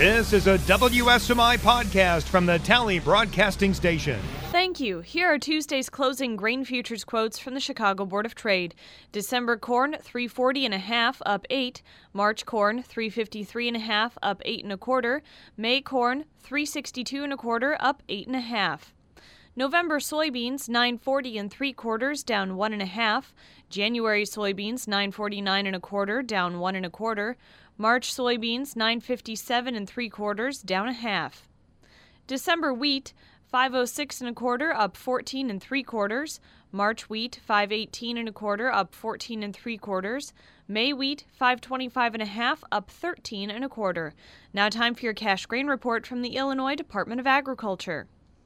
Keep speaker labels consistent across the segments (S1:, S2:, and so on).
S1: This is a WSMI podcast from the Tally Broadcasting Station.
S2: Thank you. Here are Tuesday's closing grain futures quotes from the Chicago Board of Trade. December corn, $3.40.5, up 8. March corn, $3.53.5, up 8 1/4. May corn, $3.62 1/4, up 8 1/2. November soybeans, $9.40 3/4, down 1 1/2. January soybeans, $9.49 1/4, down 1 1/4. March soybeans, $9.57 3/4, down 1/2. December wheat, $5.06 1/4, up 14 3/4. March wheat, $5.18 1/4, up 14 3/4. May wheat, $5.25 1/2, up 13 1/4. Now time for your cash grain report from the Illinois Department of Agriculture.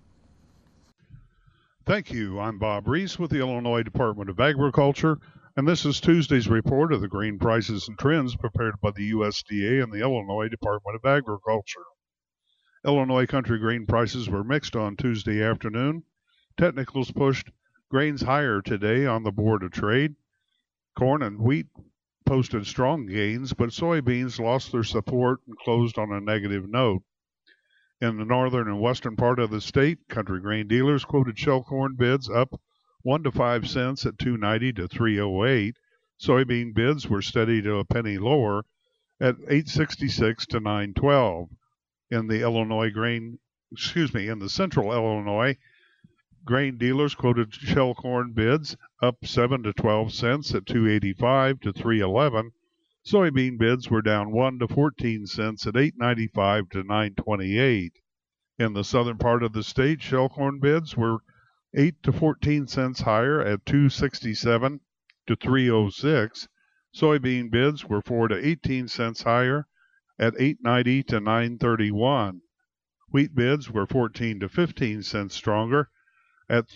S3: Thank you. I'm Bob Reese with the Illinois Department of Agriculture, and this is Tuesday's report of the grain prices and trends prepared by the USDA and the Illinois Department of Agriculture. Illinois country grain prices were mixed on Tuesday afternoon. Technicals pushed grains higher today on the Board of Trade. Corn and wheat posted strong gains, but soybeans lost their support and closed on a negative note. In the northern and western part of the state, country grain dealers quoted shell corn bids up 1 to 5 cents at $2.90 to $3.08. Soybean bids were steady to a penny lower at $8.66 to $9.12. In the central Illinois, grain dealers quoted shell corn bids up 7 to 12 cents at $2.85 to $3.11. Soybean bids were down 1 to 14 cents at $8.95 to $9.28. In the southern part of the state, shell corn bids were 8 to 14 cents higher at $2.67 to $3.06. Soybean bids were 4 to 18 cents higher at $8.90 to $9.31. Wheat bids were 14 to 15 cents stronger at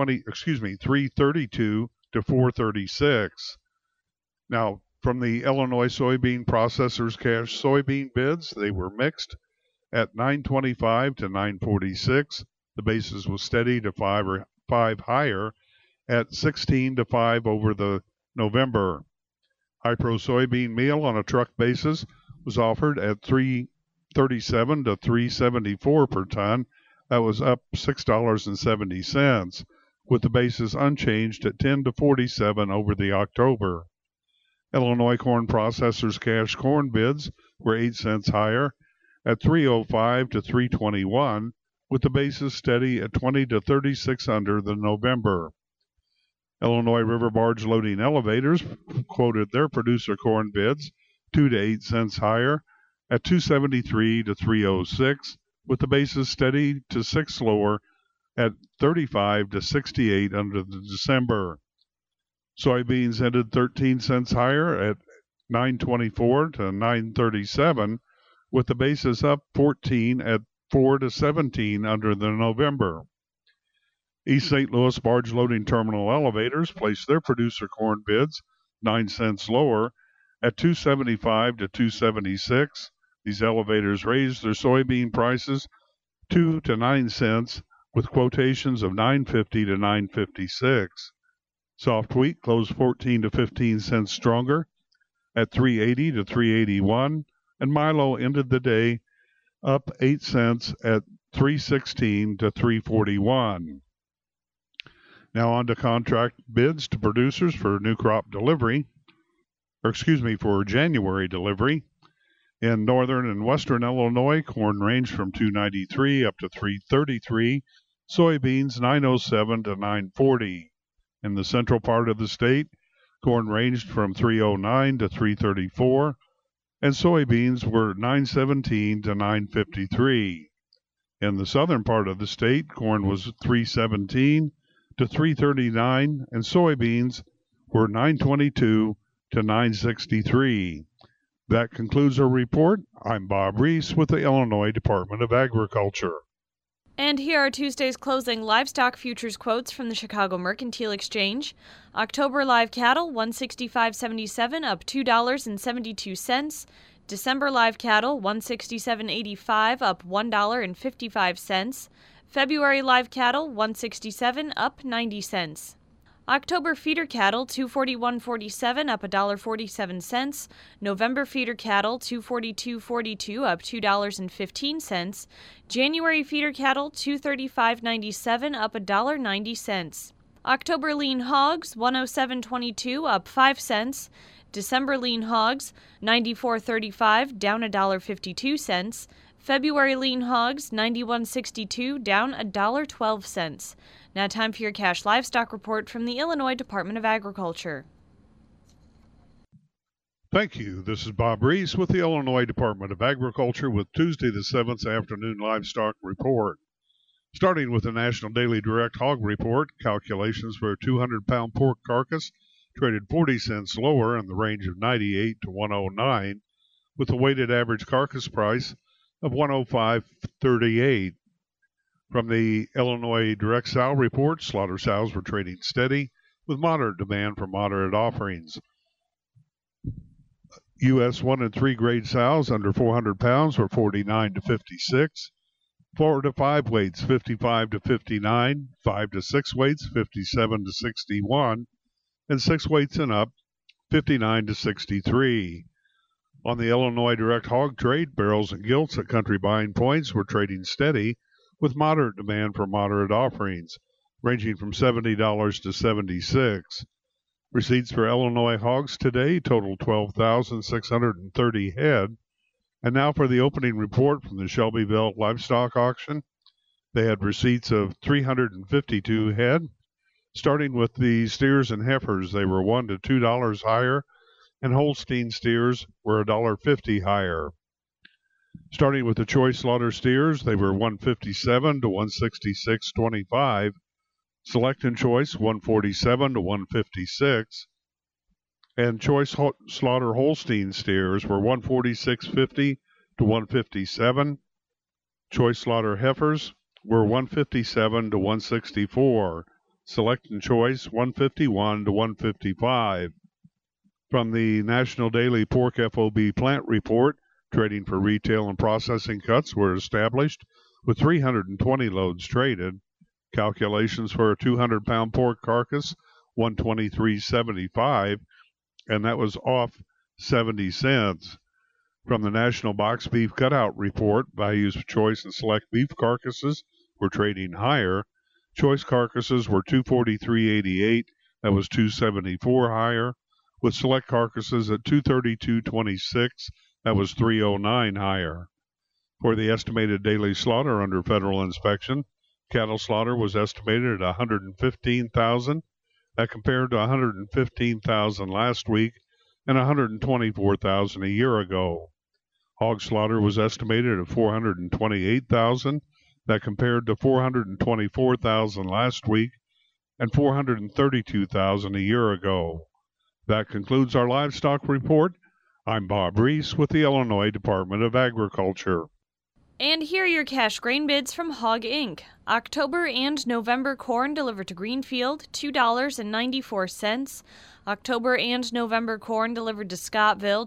S3: $3.32 to $4.36. Now, from the Illinois Soybean Processors cash soybean bids, they were mixed at $9.25 to $9.46. The basis was steady to 5 higher at 16 to 5 over the November. High-Pro soybean meal on a truck basis was offered at $3.37 to $3.74 per ton. That was up $6.70, with the basis unchanged at 10 to 47 over the October. Illinois Corn Processors cash corn bids were 8 cents higher at $3.05 to $3.21, with the basis steady at 20 to 36 under the November. Illinois River Barge Loading Elevators quoted their producer corn bids 2 to 8 cents higher at $2.73 to $3.06, with the basis steady to 6 lower at 35 to 68 under the December. Soybeans ended 13 cents higher at $9.24 to $9.37, with the basis up 14 at 4 to 17 under the November. East St. Louis Barge Loading Terminal Elevators placed their producer corn bids 9 cents lower at $2.75 to $2.76. These elevators raised their soybean prices 2 to 9 cents, with quotations of $9.50 to $9.56. Soft wheat closed 14 to 15 cents stronger at $3.80 to $3.81, and Milo ended the day up 8 cents at $3.16 to $3.41. Now on to contract bids to producers for new crop delivery, for January delivery. In northern and western Illinois, corn ranged from $2.93 up to $3.33, soybeans $9.07 to $9.40. In the central part of the state, corn ranged from $3.09 to $3.34, and soybeans were $9.17 to $9.53. In the southern part of the state, corn was $3.17 to $3.39, and soybeans were $9.22 to $9.63. That concludes our report. I'm Bob Reese with the Illinois Department of Agriculture.
S2: And here are Tuesday's closing livestock futures quotes from the Chicago Mercantile Exchange. October live cattle, $165.77, up $2.72. December live cattle, $167.85, up $1.55. February live cattle, $167, up 90 cents. October feeder cattle $241.47 up $1.47. November feeder cattle $242.42 up $2.15. January feeder cattle $235.97 up $1.90. October lean hogs $107.22 up 5 cents. December lean hogs $94.35 down $1.52. February lean hogs $91.62 down $1.12. Now time for your cash livestock report from the Illinois Department of Agriculture.
S3: Thank you. This is Bob Reese with the Illinois Department of Agriculture with Tuesday the 7th afternoon livestock report. Starting with the National Daily Direct Hog Report, calculations for a 200-pound pork carcass traded 40 cents lower in the range of 98 to 109, with a weighted average carcass price of 105.38. From the Illinois Direct Sow Report, slaughter sows were trading steady with moderate demand for moderate offerings. U.S. 1 and 3 grade sows under 400 pounds were 49 to 56. 4 to 5 weights 55 to 59, 5 to 6 weights 57 to 61, and 6 weights and up 59 to 63. On the Illinois Direct Hog Trade, barrels and gilts at country buying points were trading steady with moderate demand for moderate offerings, ranging from $70 to $76. Receipts for Illinois hogs today total 12,630 head. And now for the opening report from the Shelbyville Livestock Auction. They had receipts of 352 head. Starting with the steers and heifers, they were $1 to $2 higher, and Holstein steers were $1.50 higher. Starting with the choice slaughter steers, they were $157 to $166.25. Select and choice $147 to $156. And choice slaughter Holstein steers were $146.50 to $157. Choice slaughter heifers were $157 to $164. Select and choice $151 to $155. From the National Daily Pork FOB Plant Report, trading for retail and processing cuts were established with 320 loads traded. Calculations for a 200-pound pork carcass, $123.75, and that was off 70 cents. From the National Box Beef Cutout Report, values of choice and select beef carcasses were trading higher. Choice carcasses were $243.88, that was $274 higher, with select carcasses at $232.26, that was $309 higher. For the estimated daily slaughter under federal inspection, cattle slaughter was estimated at 115,000. That compared to 115,000 last week and 124,000 a year ago. Hog slaughter was estimated at 428,000. That compared to 424,000 last week and 432,000 a year ago. That concludes our livestock report. I'm Bob Reese with the Illinois Department of Agriculture.
S2: And here are your cash grain bids from Hog Inc. October and November corn delivered to Greenfield, $2.94. October and November corn delivered to Scottville,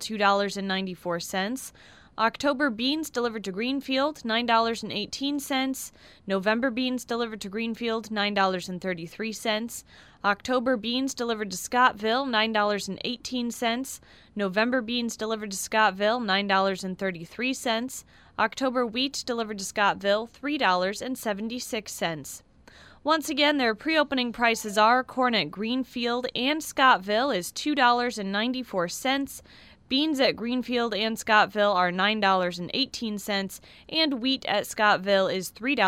S2: $2.94. October beans delivered to Greenfield, $9.18. November beans delivered to Greenfield, $9.33. October beans delivered to Scottville, $9.18. November beans delivered to Scottville, $9.33. October wheat delivered to Scottville, $3.76. Once again, their pre-opening prices are corn at Greenfield and Scottville is $2.94. Beans at Greenfield and Scottville are $9.18, and wheat at Scottville is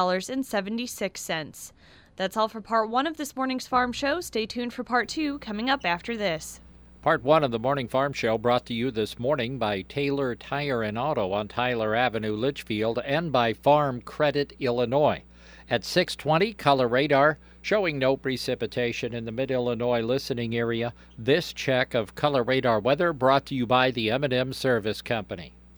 S2: $3.76. That's all for Part 1 of this morning's Farm Show. Stay tuned for Part 2 coming up after this.
S4: Part 1 of the Morning Farm Show brought to you this morning by Taylor Tire and Auto on Tyler Avenue, Litchfield, and by Farm Credit, Illinois. At 6:20, Color Radar showing no precipitation in the Mid-Illinois listening area. This check of Color Radar weather brought to you by the M&M Service Company.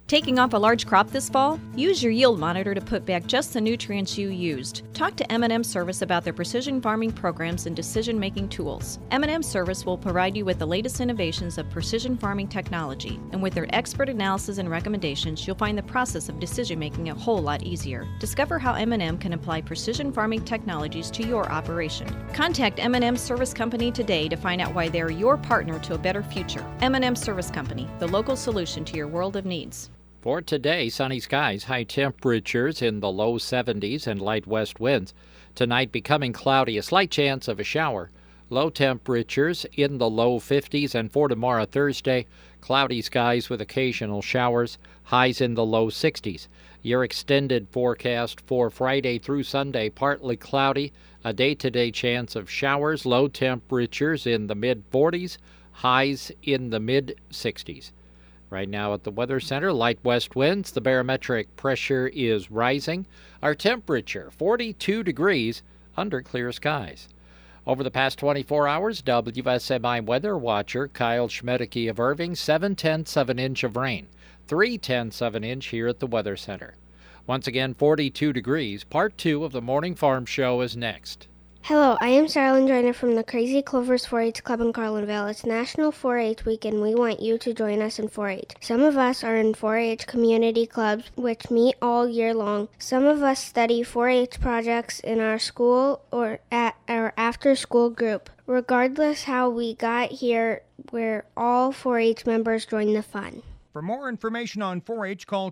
S5: Taking off a large crop this fall? Use your yield monitor to put back just the nutrients you used. Talk to M&M Service about their precision farming programs and decision-making tools. M&M Service will provide you with the latest innovations of precision farming technology, and with their expert analysis and recommendations, you'll find the process of decision-making a whole lot easier. Discover how M&M can apply precision farming technologies to your operation. Contact M&M Service Company today to find out why they're your partner to a better future. M&M Service Company, the local solution to your world of needs.
S4: For today, sunny skies, high temperatures in the low 70s and light west winds. Tonight becoming cloudy, a slight chance of a shower. Low temperatures in the low 50s, and for tomorrow, Thursday, cloudy skies with occasional showers, highs in the low 60s. Your extended forecast for Friday through Sunday, partly cloudy, a day-to-day chance of showers, low temperatures in the mid-40s, highs in the mid-60s. Right now at the Weather Center, light west winds. The barometric pressure is rising. Our temperature, 42 degrees under clear skies. Over the past 24 hours, WSMI weather watcher Kyle Schmedeke of Irving, 7/10 of an inch of rain. 3/10 of an inch here at the Weather Center. Once again, 42 degrees. Part 2 of the Morning Farm Show is next.
S6: Hello, I am Sarlyn Joyner from the Crazy Clovers 4-H Club in Carlinville. It's National 4-H Week, and we want you to join us in 4-H. Some of us are in 4-H community clubs, which meet all year long. Some of us study 4-H projects in our school or at our after-school group. Regardless how we got here, we're all 4-H members join the fun.
S1: For more information on 4-H, call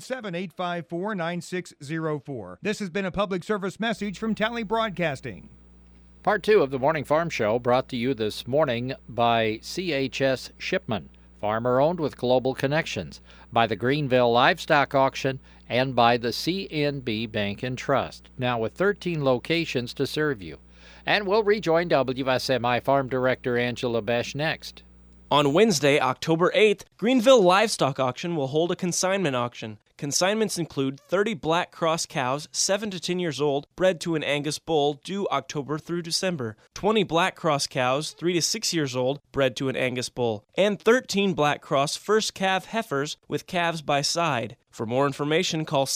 S1: 217-854-9604. This has been a public service message from Tally Broadcasting.
S4: Part 2 of the Morning Farm Show brought to you this morning by CHS Shipman, farmer-owned with global connections, by the Greenville Livestock Auction, and by the CNB Bank and Trust, now with 13 locations to serve you. And we'll rejoin WSMI Farm Director Angela Besch next.
S7: On Wednesday, October 8th, Greenville Livestock Auction will hold a consignment auction. Consignments include 30 Black Cross cows, 7 to 10 years old, bred to an Angus bull, due October through December, 20 Black Cross cows, 3 to 6 years old, bred to an Angus bull, and 13 Black Cross first calf heifers with calves by side. For more information, call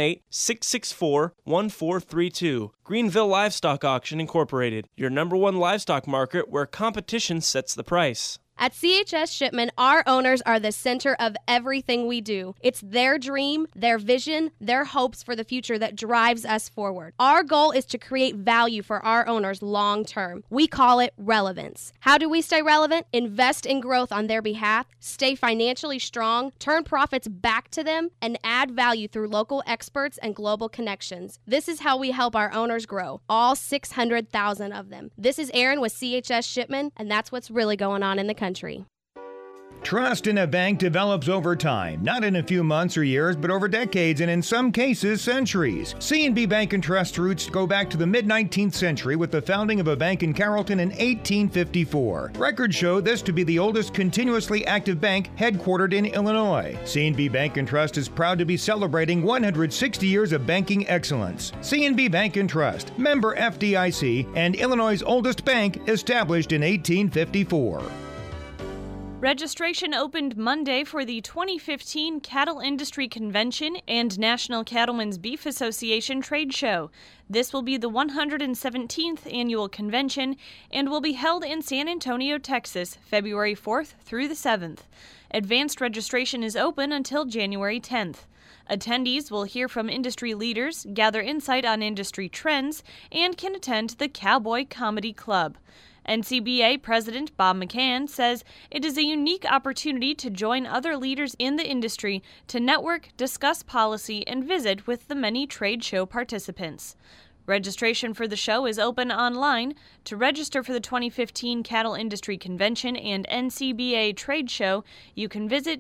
S7: 618-664-1432. Greenville Livestock Auction Incorporated, your #1 livestock market where competition sets the price.
S8: At CHS Shipman, our owners are the center of everything we do. It's their dream, their vision, their hopes for the future that drives us forward. Our goal is to create value for our owners long term. We call it relevance. How do we stay relevant? Invest in growth on their behalf, stay financially strong, turn profits back to them, and add value through local experts and global connections. This is how we help our owners grow, all 600,000 of them. This is Erin with CHS Shipman, and that's what's really going on in the country.
S1: Trust in a bank develops over time, not in a few months or years, but over decades and in some cases, centuries. C&B Bank and Trust roots go back to the mid-19th century with the founding of a bank in Carrollton in 1854. Records show this to be the oldest continuously active bank headquartered in Illinois. C&B Bank and Trust is proud to be celebrating 160 years of banking excellence. C&B Bank and Trust, member FDIC, and Illinois' oldest bank, established in 1854.
S2: Registration opened Monday for the 2015 Cattle Industry Convention and National Cattlemen's Beef Association Trade Show. This will be the 117th annual convention and will be held in San Antonio, Texas, February 4th through the 7th. Advanced registration is open until January 10th. Attendees will hear from industry leaders, gather insight on industry trends, and can attend the Cowboy Comedy Club. NCBA President Bob McCann says it is a unique opportunity to join other leaders in the industry to network, discuss policy, and visit with the many trade show participants. Registration for the show is open online. To register for the 2015 Cattle Industry Convention and NCBA Trade Show, you can visit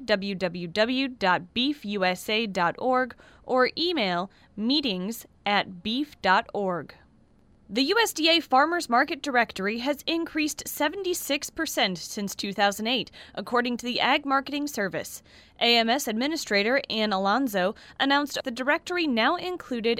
S2: www.beefusa.org or email meetings@beef.org. The USDA Farmers Market Directory has increased 76% since 2008, according to the Ag Marketing Service. AMS Administrator Ann Alonzo announced the directory now included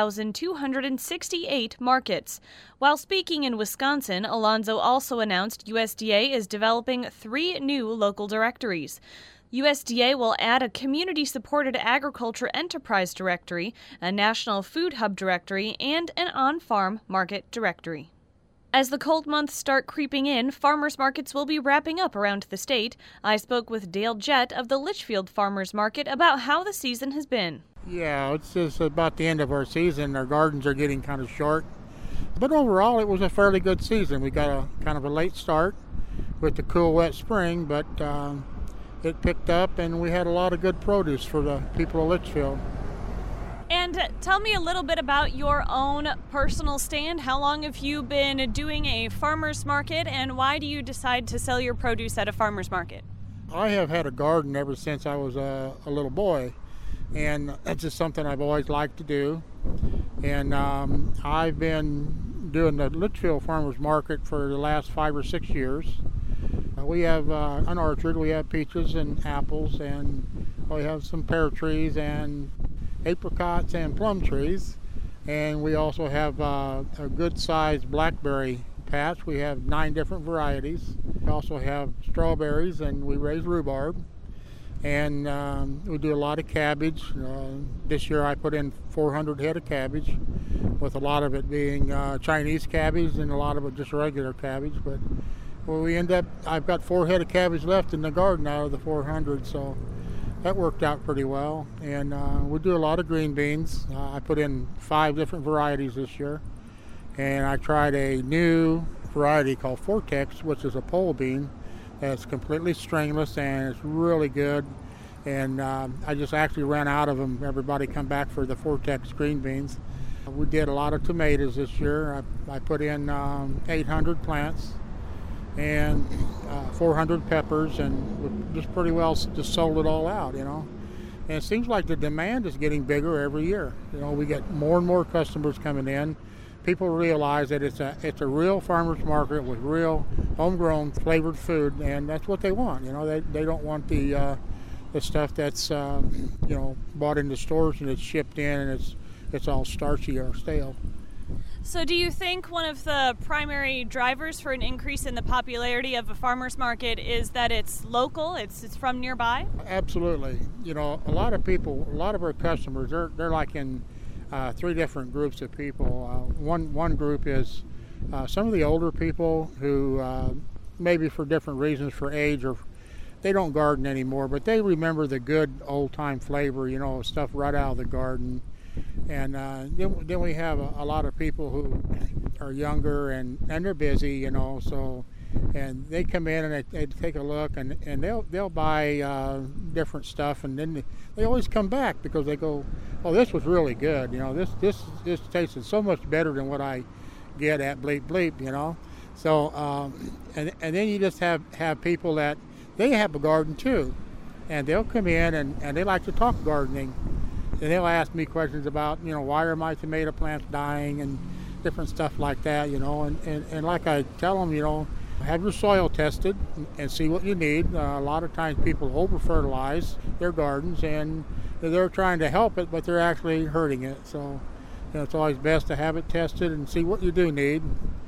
S2: 8,268 markets. While speaking in Wisconsin, Alonzo also announced USDA is developing 3 new local directories. USDA will add a community-supported agriculture enterprise directory, a national food hub directory, and an on-farm market directory. As the cold months start creeping in, farmers markets will be wrapping up around the state. I spoke with Dale Jett of the Litchfield Farmers Market about how the season has been.
S9: Yeah, it's just about the end of our season. Our gardens are getting kind of short. But overall, it was a fairly good season. We got a kind of a late start with the cool, wet spring, but it picked up, and we had a lot of good produce for the people of Litchfield.
S2: And tell me a little bit about your own personal stand. How long have you been doing a farmer's market, and why do you decide to sell your produce at a farmer's market?
S9: I have had a garden ever since I was a little boy, and that's just something I've always liked to do. And I've been doing the Litchfield Farmers Market for the last 5 or 6 years. We have an orchard. We have peaches and apples, and we have some pear trees and apricots and plum trees. And we also have a good-sized blackberry patch. We have 9 different varieties. We also have strawberries, and we raise rhubarb. And we do a lot of cabbage. This year I put in 400 head of cabbage, with a lot of it being Chinese cabbage and a lot of it just regular cabbage. But we end up, I've got 4 head of cabbage left in the garden out of the 400, so that worked out pretty well. And we do a lot of green beans. I put in 5 different varieties this year. And I tried a new variety called Vortex, which is a pole bean that's completely stringless, and it's really good. And I just actually ran out of them. Everybody come back for the Vortex green beans. We did a lot of tomatoes this year. I put in 800 plants and 400 peppers, and just pretty well just sold it all out, you know. And it seems like the demand is getting bigger every year. You know, we get more and more customers coming in. People realize that it's a real farmer's market with real homegrown flavored food, and that's what they want. You know, they don't want the stuff that's bought in the stores and it's shipped in and it's all starchy or stale.
S2: So do you think one of the primary drivers for an increase in the popularity of a farmer's market is that it's local, it's from nearby?
S9: Absolutely. You know, a lot of our customers, they're like in 3 different groups of people. One group is some of the older people who maybe for different reasons, for age, or they don't garden anymore, but they remember the good old-time flavor, you know, stuff right out of the garden. And then we have a lot of people who are younger and they're busy, you know, so, and they come in and they take a look, and they'll buy different stuff, and then they always come back because they go, oh, this was really good, you know, this tasted so much better than what I get at Bleep Bleep, you know. So and then you just have people that they have a garden too, and they'll come in and they like to talk gardening. And they'll ask me questions about, you know, why are my tomato plants dying and different stuff like that, you know. And like I tell them, you know, have your soil tested and see what you need. A lot of times people over-fertilize their gardens, and they're trying to help it, but they're actually hurting it. So, you know, it's always best to have it tested and see what you do need.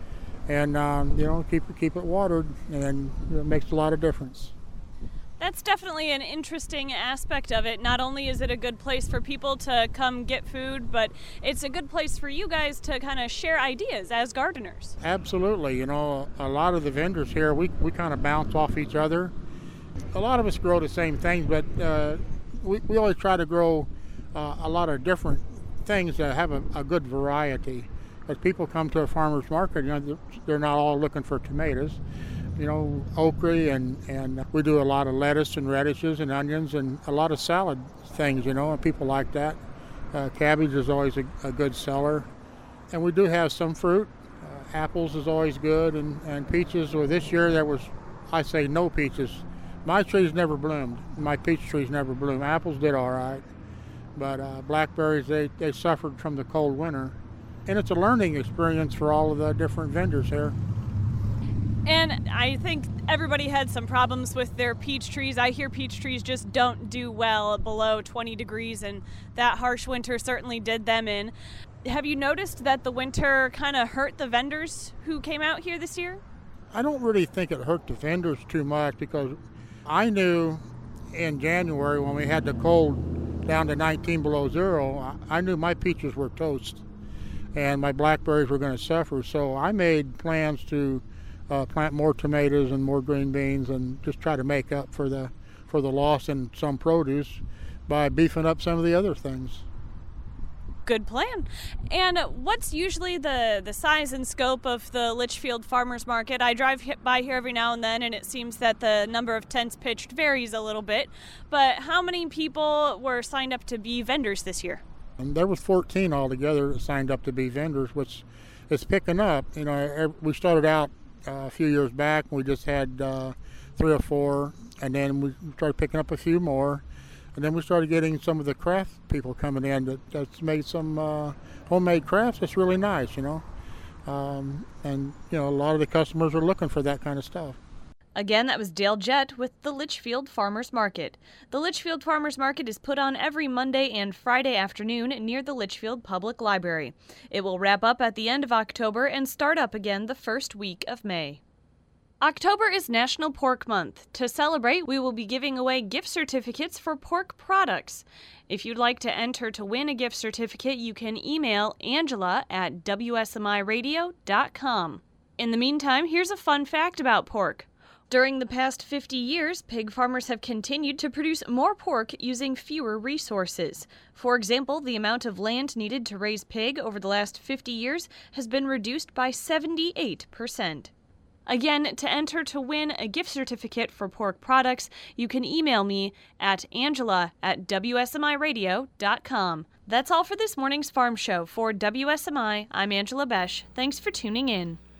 S9: And, you know, keep it watered, and it makes a lot of difference.
S2: That's definitely an interesting aspect of it. Not only is it a good place for people to come get food, but it's a good place for you guys to kind of share ideas as gardeners.
S9: Absolutely. You know, a lot of the vendors here, we kind of bounce off each other. A lot of us grow the same things, but we always try to grow a lot of different things that have a good variety. As people come to a farmer's market, you know, they're not all looking for tomatoes. You know, okra, and we do a lot of lettuce and radishes and onions and a lot of salad things, you know, and people like that. Cabbage is always a good seller. And we do have some fruit. Apples is always good, and peaches. Well, this year there was, I say, no peaches. My trees never bloomed. My peach trees never bloomed. Apples did all right. But blackberries, they suffered from the cold winter. And it's a learning experience for all of the different vendors here.
S2: And I think everybody had some problems with their peach trees. I hear peach trees just don't do well below 20 degrees, and that harsh winter certainly did them in. Have you noticed that the winter kind of hurt the vendors who came out here this year?
S9: I don't really think it hurt the vendors too much, because I knew in January when we had the cold down to 19 below zero, I knew my peaches were toast and my blackberries were going to suffer. So I made plans to plant more tomatoes and more green beans and just try to make up for the loss in some produce by beefing up some of the other things.
S2: Good plan. And what's usually the size and scope of the Litchfield Farmers Market? I drive by here every now and then, and it seems that the number of tents pitched varies a little bit. But how many people were signed up to be vendors this year?
S9: And there was 14 altogether that signed up to be vendors, which is picking up. You know, we started out a few years back, we just had 3 or 4, and then we started picking up a few more. And then we started getting some of the craft people coming in that's made some homemade crafts. That's really nice, you know. And, you know, a lot of the customers are looking for that kind of stuff.
S2: Again, that was Dale Jett with the Litchfield Farmers Market. The Litchfield Farmers Market is put on every Monday and Friday afternoon near the Litchfield Public Library. It will wrap up at the end of October and start up again the first week of May. October is National Pork Month. To celebrate, we will be giving away gift certificates for pork products. If you'd like to enter to win a gift certificate, you can email Angela at WSMIradio.com. In the meantime, here's a fun fact about pork. During the past 50 years, pig farmers have continued to produce more pork using fewer resources. For example, the amount of land needed to raise pig over the last 50 years has been reduced by 78%. Again, to enter to win a gift certificate for pork products, you can email me at angela@WSMIradio.com. That's all for this morning's Farm Show. For WSMI, I'm Angela Besh. Thanks for tuning in.